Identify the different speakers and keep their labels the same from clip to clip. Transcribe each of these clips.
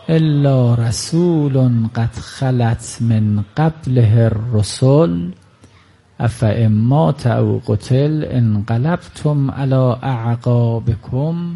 Speaker 1: الا رسول قد خلت من قبله الرسل افإن مات او قتل انقلبتم علی اعقابکم.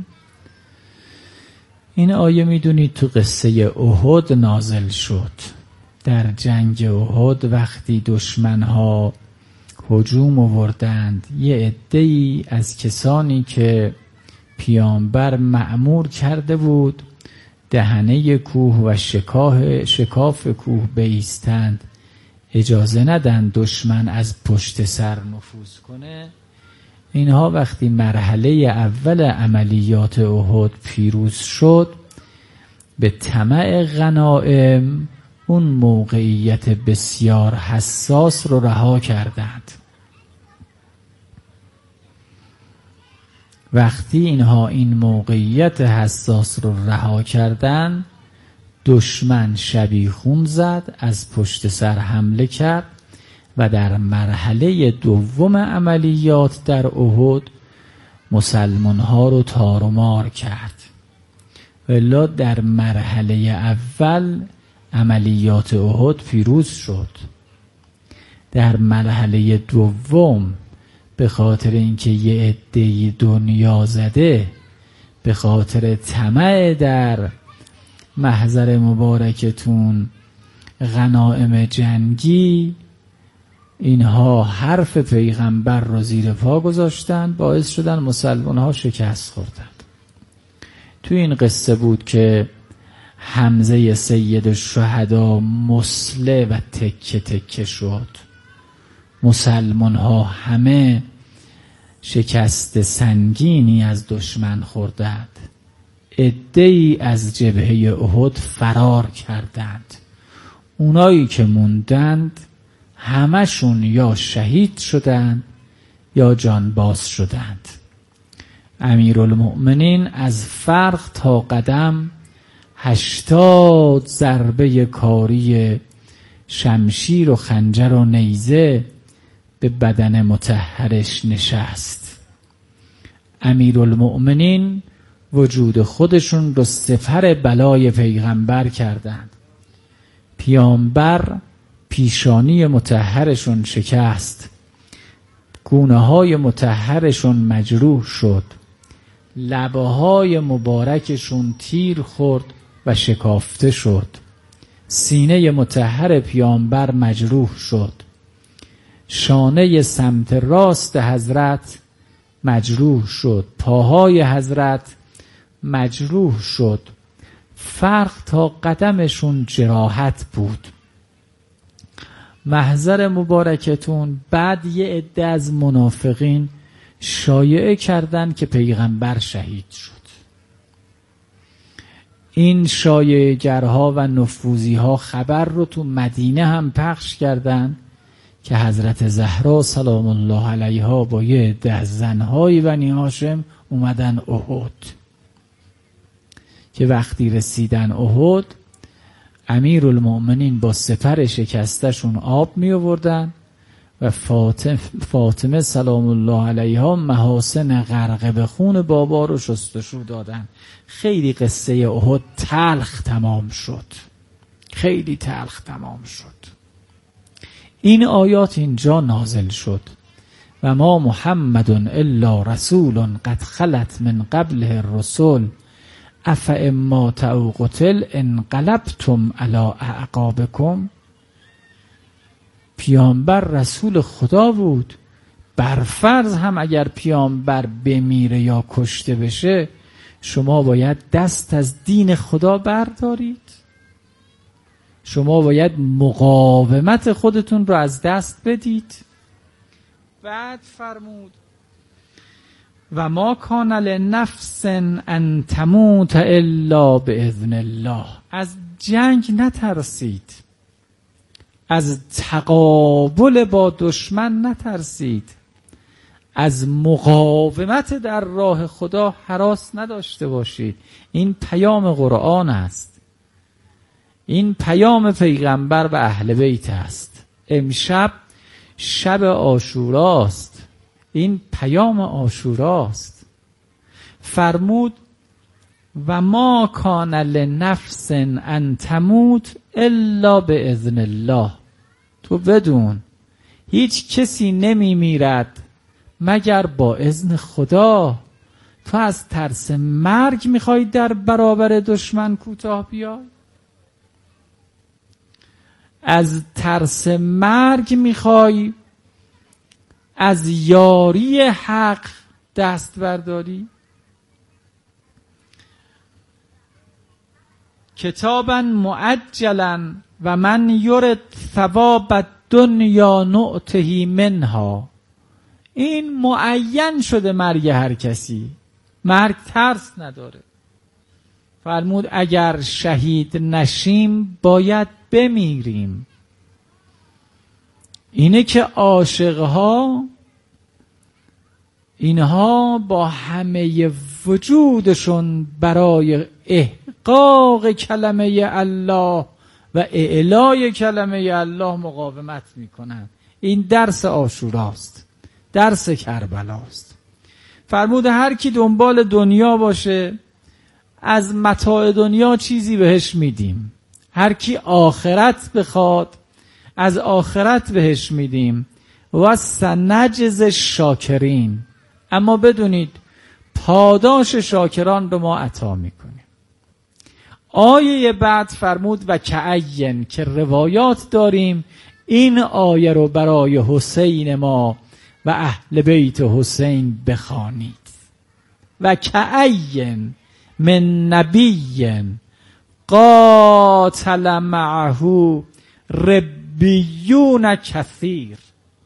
Speaker 1: این آیه میدونید تو قصه احد نازل شد. در جنگ احد وقتی دشمنها هجوم آوردند، یه عده‌ای از کسانی که پیامبر مأمور کرده بود دهنه کوه و شکاف کوه بایستند، اجازه ندن دشمن از پشت سر نفوذ کنه. اینها وقتی مرحله اول عملیات احد پیروز شد، به طمع غنایم اون موقعیت بسیار حساس رو رها کردند. وقتی اینها این موقعیت حساس رو رها کردند، دشمن شبیخون زد، از پشت سر حمله کرد و در مرحله دوم عملیات در احد مسلمان ها رو تار و مار کرد. ولی در مرحله اول عملیات احد پیروز شد. در مرحله دوم به خاطر اینکه یه عده دنیا زده، به خاطر طمع در محضر مبارکتون غنایم جنگی، اینها حرف پیغمبر رو زیر پا گذاشتن، باعث شدن مسلمان ها شکست خوردند. تو این قصه بود که حمزه سید الشهدا مسله و تکه تکه شد. مسلمان ها همه شکست سنگینی از دشمن خوردند. عده‌ای از جبهه احد فرار کردند. اونایی که موندند همشون یا شهید شدند یا جانباز شدند. امیرالمؤمنین از فرق تا قدم 80 ضربه کاری شمشیر و خنجر و نیزه به بدن مطهرش نشست. امیرالمؤمنین وجود خودشون رو سپر بلای پیغمبر کردند. پیامبر پیشانی مطهرشون شکست، گونه های مطهرشون مجروح شد، لبه های مبارکشون تیر خورد و شکافته شد، سینه مطهر پیامبر مجروح شد، شانه سمت راست حضرت مجروح شد، پاهای حضرت مجروح شد، فرق تا قدمشون جراحت بود. محضر مبارکتون بعد یه عده از منافقین شایعه کردند که پیغمبر شهید شد. این شایعه گرها و نفوذیها خبر رو تو مدینه هم پخش کردند که حضرت زهرا سلام الله علیها با یه عده از زنهای بنی هاشم اومدن احد. که وقتی رسیدن احد، امیرالمؤمنین با سپر شکستشون آب می آوردن و فاطمه سلام الله علیها محاسن غرق به خون بابا رو شستشو دادن. خیلی قصه احد تلخ تمام شد، خیلی تلخ تمام شد. این آیات اینجا نازل شد و ما محمد الا رسول قد خلت من قبله الرسل افإن مات او قتل انقلبتم علی اعقابکم. پیامبر رسول خدا بود. برفرض هم اگر پیامبر بمیره یا کشته بشه، شما باید دست از دین خدا بردارید. شما باید مقاومت خودتون رو از دست بدید. بعد فرمود و ما کان لنفس ان تموت الا باذن الله. از جنگ نترسید، از تقابل با دشمن نترسید، از مقاومت در راه خدا هراس نداشته باشید. این پیام قرآن است، این پیام پیغمبر و اهل بیت است. امشب شب عاشوراست، این پیام عاشوراست. فرمود و ما کان لنفس ان تموت الا باذن الله. تو بدون هیچ کسی نمی میرد مگر با اذن خدا. تو از ترس مرگ میخوای در برابر دشمن کوتاه بیای؟ از ترس مرگ میخوای از یاری حق دست برداری؟ کتابا معجلا و من یرد ثواب الدنیا نؤته منها. این معین شده مرگ هر کسی، مرگ ترس نداره. فرمود اگر شهید نشیم باید بمیریم. اینه که عاشقها اینها با همه وجودشون برای احقاق کلمه الله و اعلای کلمه الله مقاومت میکنن. این درس عاشوراست، درس کربلاست. فرمود هر کی دنبال دنیا باشه از متاع دنیا چیزی بهش میدیم، هر کی آخرت بخواد از آخرت بهش میدیم. و سنجز شاکرین، اما بدونید پاداش شاکران رو ما عطا میکنیم. آیه بعد فرمود و کعین، که روایات داریم این آیه رو برای حسین ما و اهل بیت حسین بخوانید. و کعین من نبی قاتل معه ربیون کثیر.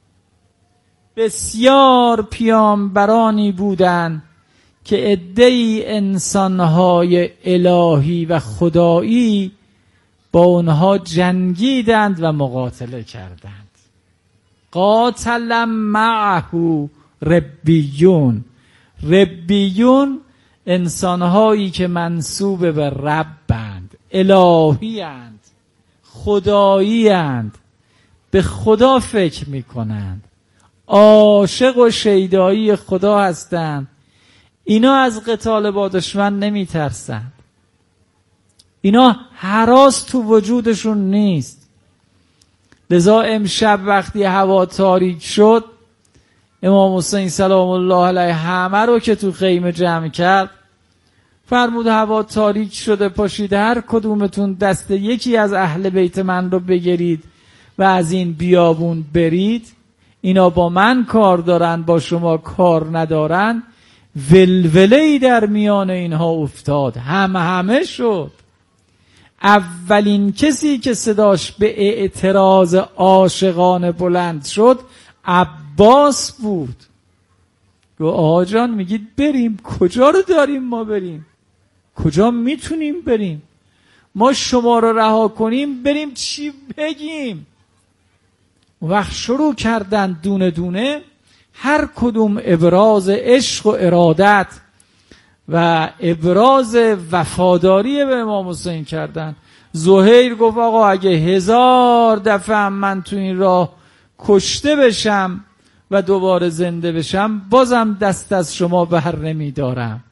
Speaker 1: بسیار پیامبرانی بودند که عده‌ای انسانهای الهی و خدایی با اونها جنگیدند و مقاتله کردند. قاتل معه ربیون. ربیون انسانهایی که منسوب به ربند، الهی اند، خدایی اند، به خدا فکر میکنند، عاشق و شیدایی خدا هستند. اینا از قتال با دشمن نمی ترسند. اینا هراس تو وجودشون نیست. لذا امشب وقتی هوا تاریک شد امام حسین سلام الله علیه همه رو که تو خیمه جمع کرد فرمود هوا تاریک شده، پاشید هر کدومتون دست یکی از اهل بیت من رو بگیرید و از این بیابون برید. اینا با من کار دارن، با شما کار ندارن. ولوله‌ای در میان اینها افتاد، همه شد. اولین کسی که صداش به اعتراض عاشقانه بلند شد عباس بود. گو آقا جان میگید بریم، کجا رو داریم ما بریم؟ کجا میتونیم بریم؟ ما شما رو رها کنیم بریم چی بگیم؟ وقت شروع کردن دونه دونه هر کدوم ابراز عشق و ارادت و ابراز وفاداری به امام حسین کردن. زهیر گفت آقا اگه 1000 دفعه هم من تو این راه کشته بشم و دوباره زنده بشم بازم دست از شما بر نمی دارم.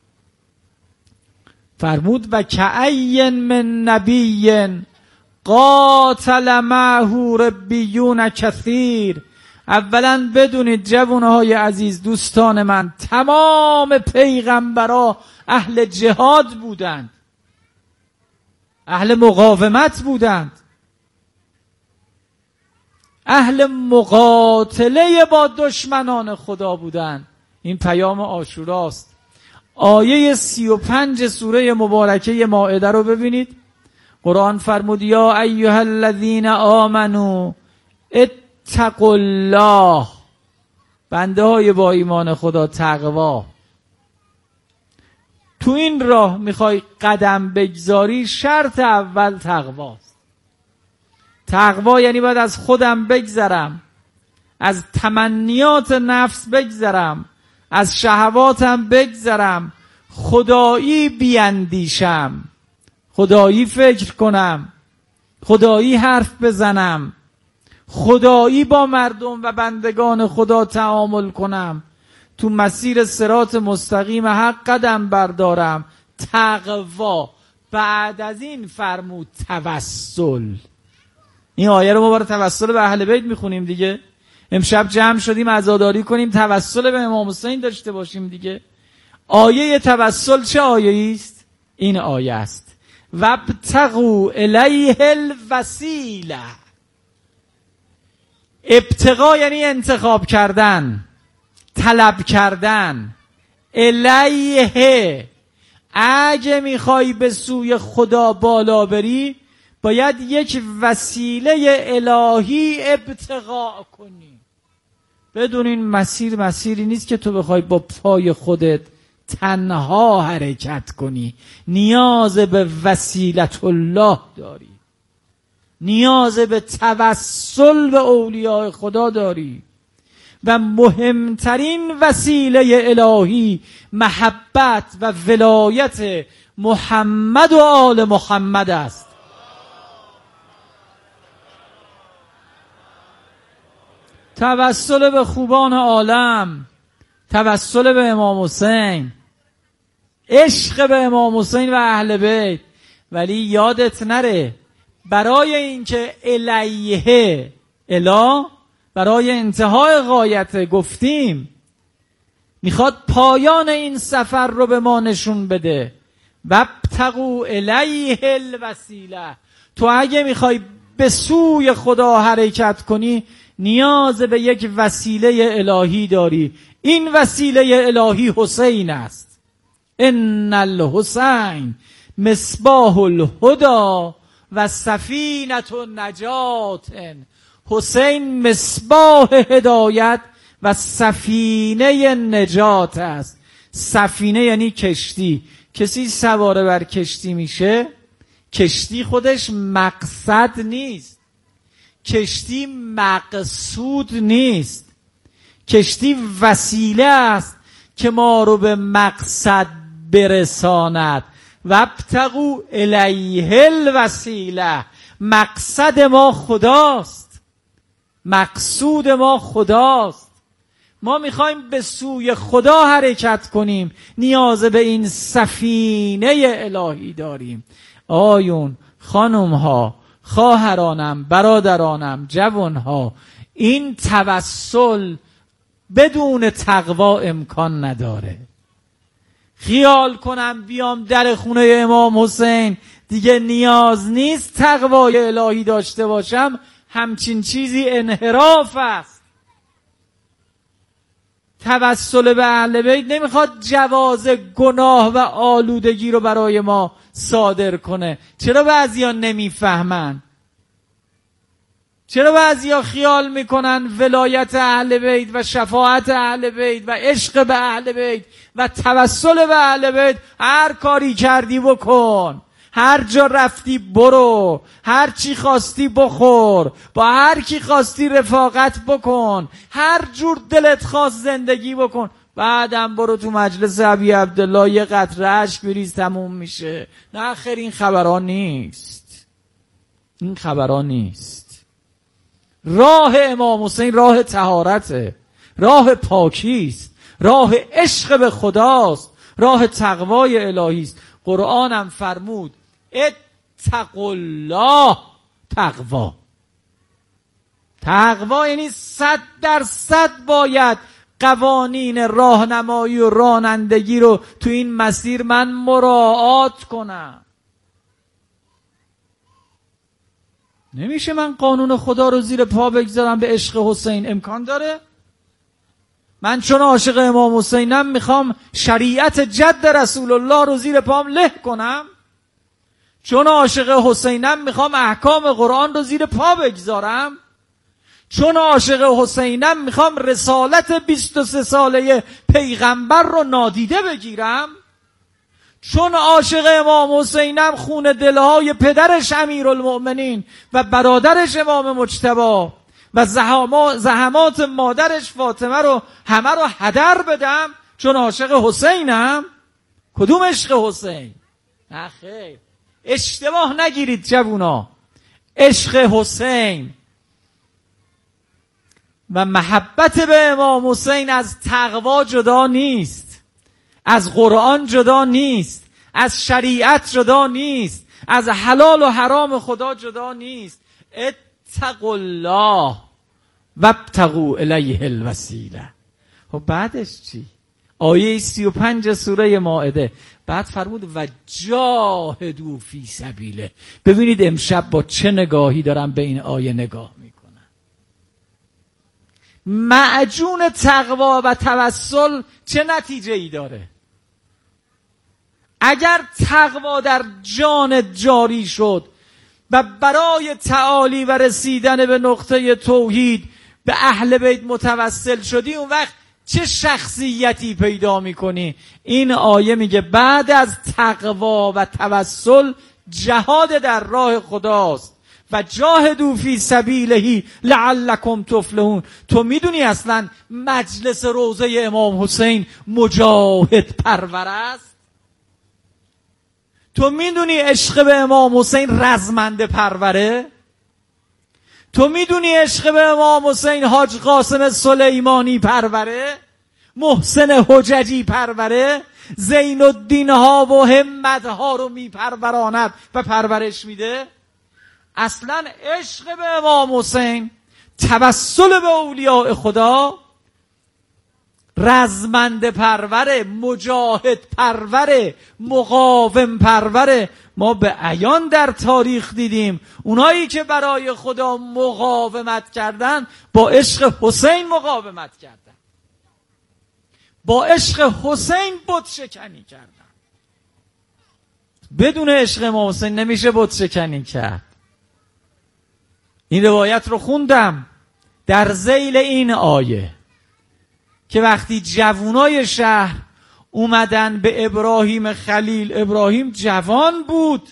Speaker 1: فرمود و کعین من نبی قاتل معه ربیون کثیر. اولا بدونید جوانهای عزیز، دوستان من، تمام پیغمبرا اهل جهاد بودند، اهل مقاومت بودند، اهل مقاتله با دشمنان خدا بودند. این پیام عاشوراست. آیه 35 سوره مبارکه مائده رو ببینید. قرآن فرمود یا ایها الذین آمنو اتقوا الله. بنده های با ایمان خدا، تقوا. تو این راه میخوای قدم بگذاری شرط اول تقواست. تقوا یعنی باید از خودم بگذرم، از تمنیات نفس بگذرم، از شهواتم بگذرم، خدایی بیاندیشم، خدایی فکر کنم، خدایی حرف بزنم، خدایی با مردم و بندگان خدا تعامل کنم، تو مسیر صراط مستقیم حق قدم بردارم، تقوا. بعد از این فرمود توسل. این آیه رو ما برای توسل به اهل بیت میخونیم دیگه. امشب جمع شدیم عزاداری کنیم، توسل به امام حسین داشته باشیم دیگه. آیه توسل چه آیه است؟ این آیه است: وابتغوا الیه الوسیله. ابتغا یعنی انتخاب کردن، طلب کردن. الیه، اگه میخوای به سوی خدا بالا بری باید یک وسیله الهی ابتغاء کنی. بدون این مسیری نیست که تو بخوای با پای خودت تنها حرکت کنی. نیاز به وسیلت الله داری، نیاز به توسل به اولیاء خدا داری و مهمترین وسیله الهی محبت و ولایت محمد و آل محمد است. توسل به خوبان عالم، توسل به امام حسین، عشق به امام حسین و اهل بیت. ولی یادت نره برای اینکه الیه، الا برای انتهای غایت گفتیم، میخواد پایان این سفر رو به ما نشون بده. وابتغوا الیه الوسیله. تو اگه میخوای به سوی خدا حرکت کنی نیاز به یک وسیله الهی داری. این وسیله الهی حسین است. ان الحسین مصباح الهدی و سفینة النجات. حسین مصباح هدایت و سفینه نجات است. سفینه یعنی کشتی. کسی سواره بر کشتی میشه، کشتی خودش مقصد نیست، کشتی مقصود نیست، کشتی وسیله است که ما رو به مقصد برساند. وابتغوا الیه الوسیله. مقصد ما خداست، مقصود ما خداست. ما میخوایم به سوی خدا حرکت کنیم، نیاز به این سفینه الهی داریم. آیون، خانمها، خواهرانم، برادرانم، جوانها، این توسل بدون تقوا امکان نداره. خیال کنم بیام در خونه امام حسین دیگه نیاز نیست تقوای الهی داشته باشم، همچین چیزی انحراف است. توسل به اهل بیت نمیخواد جواز گناه و آلودگی رو برای ما صادر کنه. چرا بعضیا نمیفهمن؟ چرا بعضیا خیال میکنن ولایت اهل بیت و شفاعت اهل بیت و عشق به اهل بیت و توسل به اهل بیت هر کاری کردی بکن، هر جا رفتی برو، هر چی خواستی بخور، با هر کی خواستی رفاقت بکن، هر جور دلت خواست زندگی بکن، بعدم برو تو مجلس ابی عبدالله یه قطره اشک بریز تموم میشه. نه خیر، این خبران نیست، این خبران نیست. راه امام حسین راه طهارته، راه پاکیست، راه عشق به خداست، راه تقوای الهی است. قرآنم فرمود اتقوا الله. تقوا، تقوا یعنی 100% باید قوانین راهنمایی و رانندگی رو تو این مسیر من مراعات کنم. نمیشه من قانون خدا رو زیر پا بگذارم به عشق حسین. امکان داره؟ من چون عاشق امام حسینم میخوام شریعت جد رسول الله رو زیر پام له کنم؟ چون عاشق حسینم میخوام احکام قرآن رو زیر پا بگذارم؟ چون عاشق حسینم میخوام رسالت 23 ساله پیغمبر رو نادیده بگیرم؟ چون عاشق امام حسینم خون دلهای پدرش امیرالمؤمنین و برادرش امام مجتبی و زحمات مادرش فاطمه رو همه رو هدر بدم چون عاشق حسینم؟ کدوم عشق حسین؟ نه خیر، اشتباه نگیرید جوونا. عشق حسین و محبت به امام حسین از تقوا جدا نیست، از قرآن جدا نیست، از شریعت جدا نیست، از حلال و حرام خدا جدا نیست. اتقوا الله وابتغوا الیه الوسیله. خب بعدش چی؟ آیه 35 سوره مائده بعد فرمود و جاهدوا فی سبیله. ببینید امشب با چه نگاهی دارم به این آیه نگاه میکنم. معجون تقوا و توسل چه نتیجه ای داره؟ اگر تقوا در جان جاری شد و برای تعالی و رسیدن به نقطه توحید به اهل بیت متوسل شدی، اون وقت چه شخصیتی پیدا میکنی؟ این آیه میگه بعد از تقوا و توسل جهاد در راه خداست. و جاهدوا فی سبیله لعلکم تفلحون. تو میدونی اصلا مجلس روضه امام حسین مجاهد پرور است؟ تو میدونی عشق به امام حسین رزمنده پروره؟ تو میدونی عشق به امام حسین حاج قاسم سلیمانی پروره؟ محسن حججی پروره؟ زین الدین ها و همت ها رو میپروراند و پرورش میده؟ اصلا عشق به امام حسین، توسل به اولیاء خدا، رزمنده پروره، مجاهد پروره، مقاوم پروره. ما به عیان در تاریخ دیدیم اونایی که برای خدا مقاومت کردن با عشق حسین مقاومت کردن، با عشق حسین بت شکنی کردن. بدون عشق امام حسین نمیشه بت شکنی کرد. این روایت رو خوندم در ذیل این آیه که وقتی جوانای شهر اومدن به ابراهیم خلیل، ابراهیم جوان بود،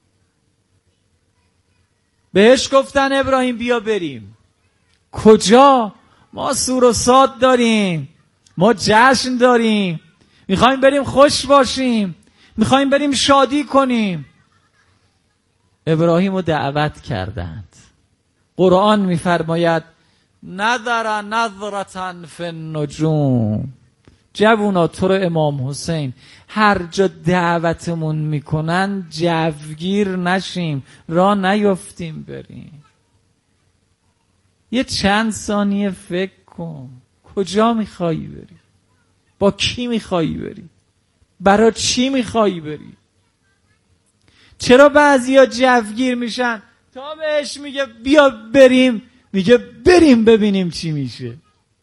Speaker 1: بهش گفتن ابراهیم بیا بریم. کجا؟ ما سور و صاد داریم، ما جشن داریم، میخوایم بریم خوش باشیم، میخوایم بریم شادی کنیم. ابراهیم رو دعوت کردند. قرآن میفرماید نظر نظرة فی النجوم. جوونا تو رو امام حسین هر جا دعوتمون میکنن جوگیر نشیم، راه نیفتیم بریم. یه چند ثانیه فکر کن کجا میخوایی بری، با کی میخوایی بری، برای چی میخوایی بری. چرا بعضیا جوگیر میشن تا بهش میگه بیا بریم، میگه بریم ببینیم چی میشه.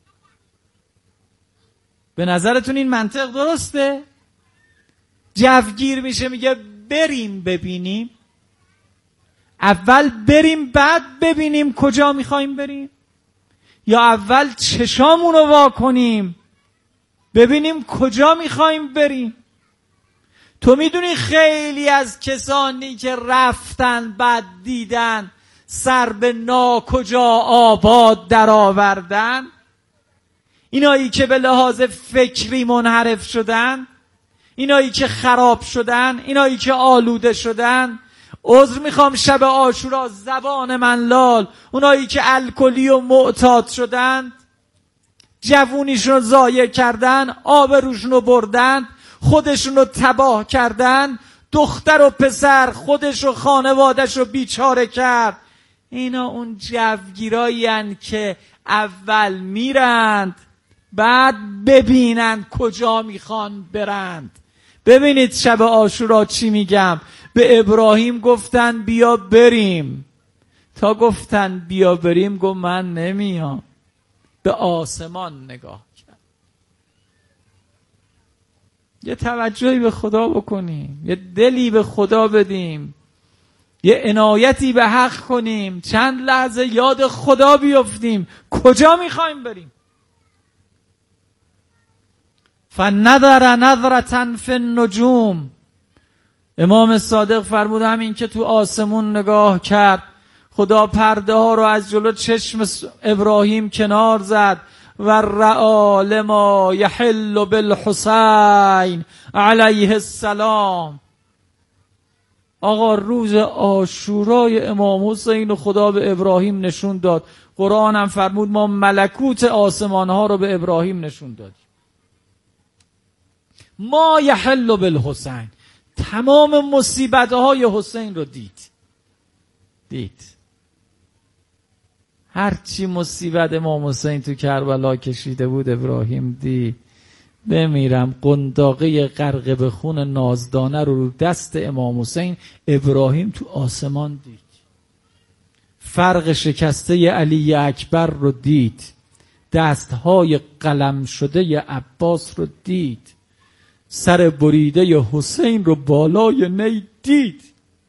Speaker 1: به نظرتون این منطق درسته؟ جوگیر میشه میگه بریم ببینیم. اول بریم بعد ببینیم کجا میخوایم بریم، یا اول چشامونو وا کنیم ببینیم کجا میخوایم بریم؟ تو میدونی خیلی از کسانی که رفتن بعد دیدن سر به ناکجا آباد در آوردن، اینایی که به لحاظ فکری منحرف شدن، اینایی که خراب شدن، اینایی که آلوده شدن. عذر میخوام شب عاشورا زبان من لال، اونایی که الکلی و معتاد شدن، جوونیشون رو ضایع کردن، آبروشون رو بردن، خودشون رو تباه کردن، دختر و پسر خودش و خانوادش رو بیچاره کرد. اینا اون جوگیرایی هستند که اول میرند بعد ببینند کجا میخوان برند. ببینید شب عاشورا چی میگم. به ابراهیم گفتن بیا بریم، تا گفتن بیا بریم گفت من نمیام. به آسمان نگاه کرد. یه توجهی به خدا بکنیم، یه دلی به خدا بدیم، یه عنایتی به حق کنیم، چند لحظه یاد خدا بیفتیم کجا میخوایم بریم. فنظر نظرة فی النجوم. امام صادق فرمود همین که تو آسمون نگاه کرد خدا پرده ها رو از جلو چشم ابراهیم کنار زد و رأى لما یحل بالحسین علیه السلام. آقا روز عاشورای امام حسین خدا به ابراهیم نشون داد. قرآن هم فرمود ما ملکوت آسمان ها رو به ابراهیم نشون دادیم. ما یحل بالحسین، تمام مصیبت‌های حسین رو دید. هرچی مصیبت امام حسین تو کربلا کشیده بود ابراهیم دید. بمیرم قنداقه غرق به خون نازدانه رو دست امام حسین ابراهیم تو آسمان دید. فرق شکسته علی اکبر رو دید. دستهای قلم شده عباس رو دید. سر بریده حسین رو بالای نی دید.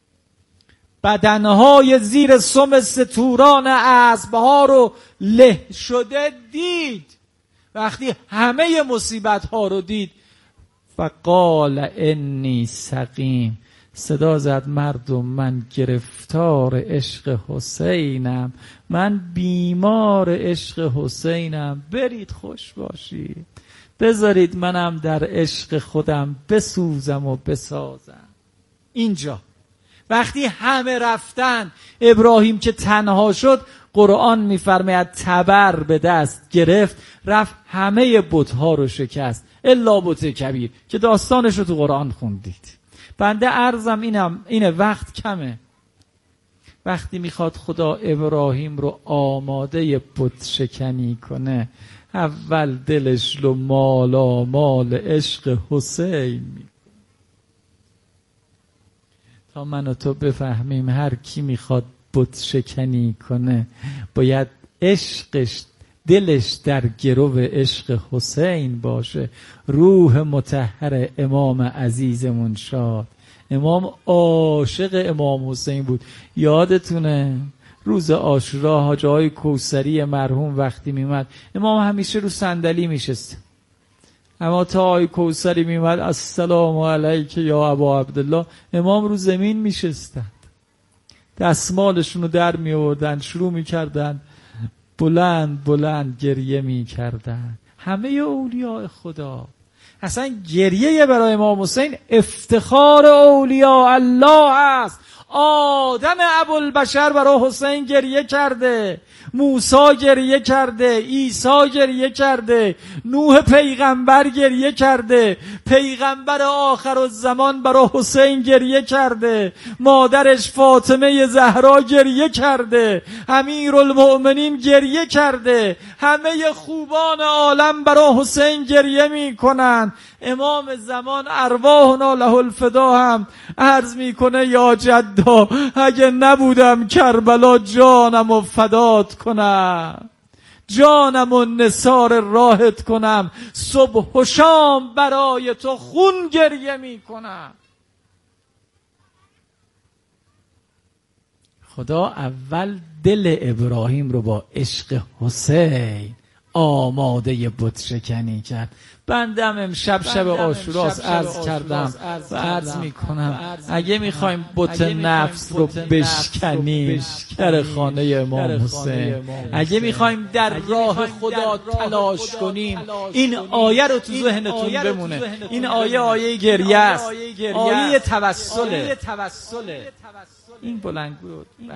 Speaker 1: بدنهای زیر سم ستوران اسبها رو له شده دید. وقتی همه مصیبت ها رو دید فقال انی سقیم، صدا زد مردم من گرفتار عشق حسینم، من بیمار عشق حسینم، برید خوش باشید، بذارید منم در عشق خودم بسوزم و بسازم. اینجا وقتی همه رفتن ابراهیم که تنها شد، قرآن میفرماید تبر به دست گرفت رفت همه بت‌ها رو شکست الا بت کبیر که داستانش رو تو قرآن خوندید. بنده عرضم اینه وقت کمه. وقتی میخواد خدا ابراهیم رو آماده بت شکنی کنه، اول دلش رو مال عشق حسین میکنه. تا من و تو بفهمیم هر کی میخواد بت شکنی کنه باید عشقش دلش در گرو عشق حسین باشه. روح مطهر امام عزیزمون شاد، امام عاشق امام حسین بود. یادتونه روز عاشورا حاج آقای کوثری مرحوم وقتی میمد امام همیشه رو صندلی میشست، اما تا آقای کوثری میمد السلام علیک یا ابا عبدالله امام رو زمین میشستند، دستمالشون رو در می آوردن شروع میکردن بلند بلند گریه میکردن. همه اولیاء خدا اصلا گریه برای امام حسین افتخار اولیاء الله است. آدم ابوالبشر برای حسین گریه کرده، موسی گریه کرده، عیسی گریه کرده، نوح پیغمبر گریه کرده، پیغمبر آخرالزمان برای حسین گریه کرده، مادرش فاطمه زهرا گریه کرده، امیرالمؤمنین گریه کرده، همه خوبان عالم برای حسین گریه میکنن. امام زمان ارواحنا له الفدا هم عرض میکنه یا جدا اگه نبودم کربلا جانم و فدات کنم، جانم و نثار راحت کنم، صبح و شام برای تو خون گریه میکنم. خدا اول دل ابراهیم رو با عشق حسین آماده بت شکنی کرد. بندم امشب شب عاشوراست عرض کردم و عرض میکنم اگه میخوایم بت نفس رو بشکنیم در خانه امام حسین، اگه میخوایم در راه خدا تلاش کنیم این آیه رو تو ذهنتون بمونه. این آیه گریه است، آیه توسله. این بلندگو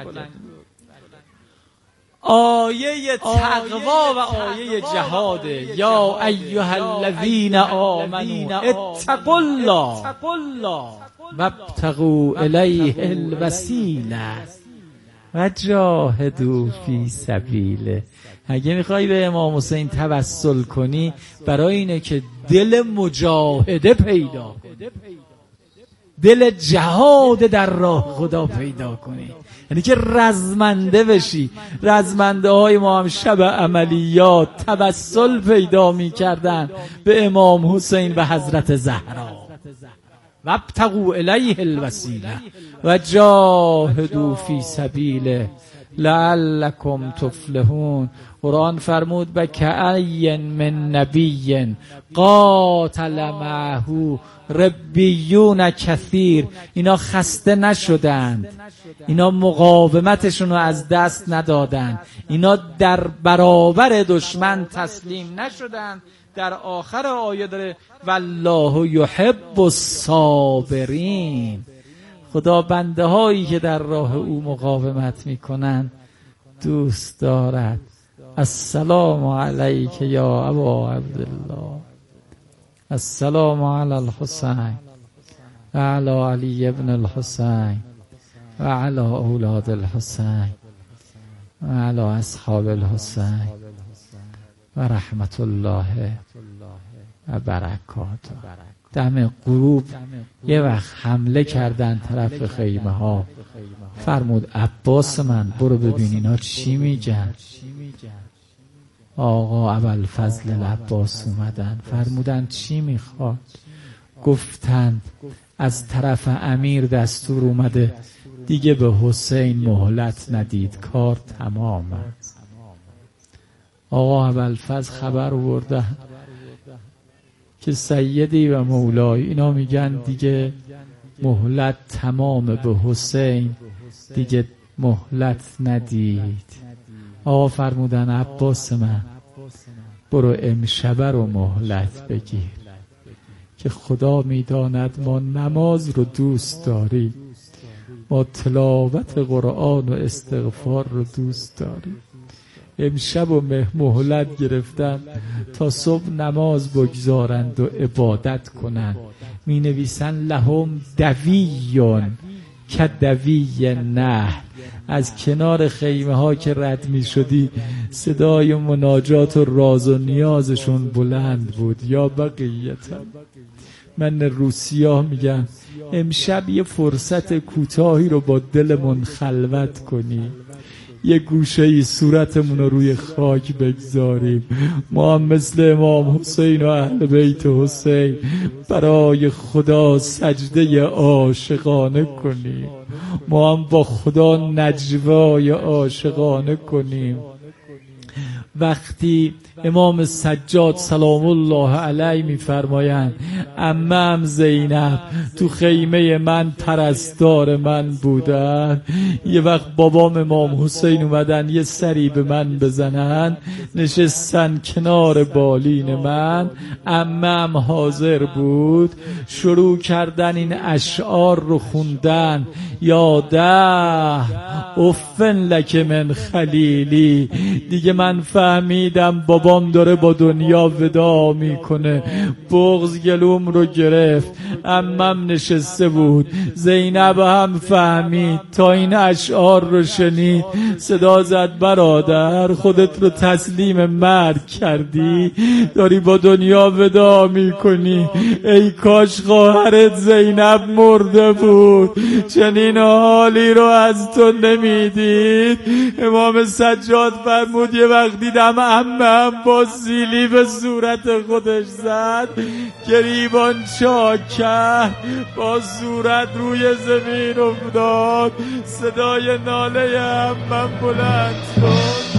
Speaker 1: آیه تقوا و آیه جهاد. یا ایها الذین آمنوا اتقوا الله وابتغوا الیه الوسیله و جاهدوا فی سبیله. اگه میخوای به امام حسین توسل کنی برای اینه که دل مجاهده پیدا کنی، دل جهاد در راه خدا پیدا کنی، یعنی که رزمنده بشی. رزمنده های ما هم شب عملیات توسل پیدا می کردن به امام حسین و حضرت زهرا. وابتغوا الیه الوسیله و جاهدوا فی سبیله لعلکم تفلحون. قرآن فرمود و کأی من نبی قاتل معه ربیون کثیر. اینا خسته نشدند، اینا مقاومتشون رو از دست ندادند، اینا در برابر دشمن تسلیم نشدند. در آخر آیه داره والله یحب الصابرین. خدا بنده هایی که در راه او مقاومت میکنن دوست دارد. السلام علیک یا ابا عبدالله، السلام علی الحسین، و علی علی ابن الحسین و علی اولاد الحسین و علی اصحاب الحسین و رحمت الله و برکاته. دم غروب یه وقت حمله کردن طرف خیمه ها، فرمود عباس من برو ببین اینا چی میگن. آقا ابوالفضل العباس اومدن، فرمودن چی میخواد؟ گفتند از طرف امیر دستور اومده دیگه به حسین مهلت ندید، کار تمام است. آقا ابوالفضل خبر آورده که سیدی و مولای، اینا میگن دیگه مهلت تمام، به حسین دیگه مهلت ندید. آقا فرمودن عباس من برو امشب رو مهلت بگیر که خدا میداند ما نماز رو دوست داریم، ما تلاوت قرآن و استغفار رو دوست داریم. امشب و مهلت گرفتن تا صبح نماز بگذارند و عبادت کنند. می نویسن لهم دویون که دوی نهر. از کنار خیمه ها که رد می شدی صدای مناجات و راز و نیازشون بلند بود. یا بقیتا من روسیا میگم امشب یه فرصت کوتاهی رو با دلمون خلوت کنیم، یه گوشه ای صورتمون رو روی خاک بگذاریم، ما هم مثل امام حسین و اهل بیت حسین برای خدا سجده عاشقانه کنیم، ما هم با خدا نجوای عاشقانه کنیم. وقتی امام سجاد سلام الله علیه میفرمایند عمم زینب تو خیمه من پرستار من بودن، یه وقت بابام امام حسین اومدن یه سری به من بزنن، نشستن کنار بالین من، عمم حاضر بود، شروع کردن این اشعار رو خوندن. یاده افن لک من خلیلی. دیگه من فهمیدم بابام داره با دنیا ودا میکنه، بغض گلوم رو گرفت. عمم نشسته بود، زینب هم فهمید، تا این اشعار رو شنید صدا زد برادر خودت رو تسلیم مرگ کردی، داری با دنیا ودا میکنی، ای کاش خواهرت زینب مرده بود، چنین حالی رو از تو نمیدید. امام سجاد فرمود یه وقت دیدم عمم با سیلی به صورت خودش زد، گریبان چاک کرد، با صورت روی زمین افتاد، صدای ناله عمم بلند شد.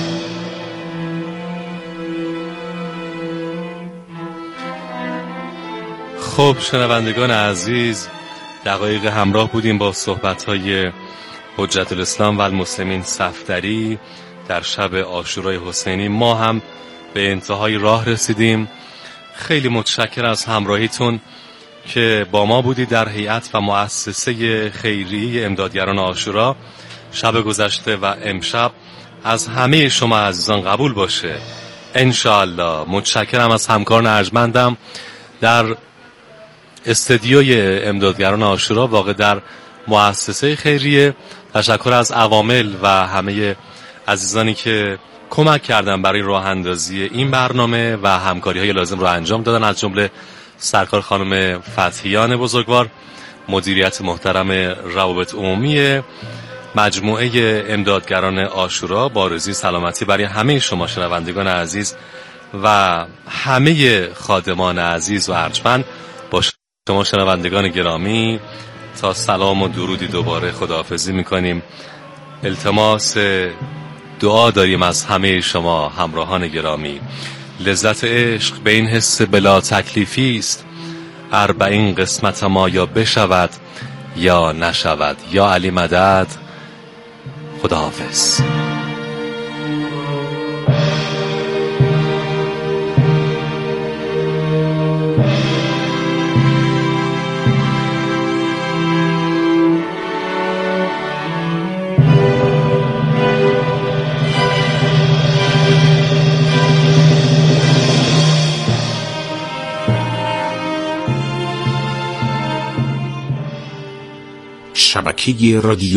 Speaker 2: خب شنوندگان عزیز، دقایق همراه بودیم با صحبت‌های حجت الاسلام و المسلمین صفدری در شب عاشورای حسینی. ما هم به انتهای راه رسیدیم. خیلی متشکر از همراهیتون که با ما بودید در هیئت و مؤسسه خیریه امدادگران عاشورا. شب گذشته و امشب از همه شما عزیزان قبول باشه انشاءالله. متشکرم از همکاران ارجمندم در استدیوی امدادگران عاشورا واقع در مؤسسه خیریه. تشکر از عوامل و همه عزیزانی که کمک کردن برای راه اندازی این برنامه و همکاری‌های لازم رو انجام دادن، از جمله سرکار خانم فتحیان بزرگوار، مدیریت محترم روابط عمومی مجموعه امدادگران عاشورا. با آرزوی سلامتی برای همه شما شنوندگان عزیز و همه خادمان عزیز و ارجمند. با شما شنوندگان گرامی تا سلام و درودی دوباره خداحافظی میکنیم. التماس دعا داریم از همه شما همراهان گرامی. لذت عشق به این حس بلا تکلیفی است، اربعین قسمت ما یا بشود یا نشود. یا علی مدد. خداحافظ.
Speaker 3: شبکه رادیو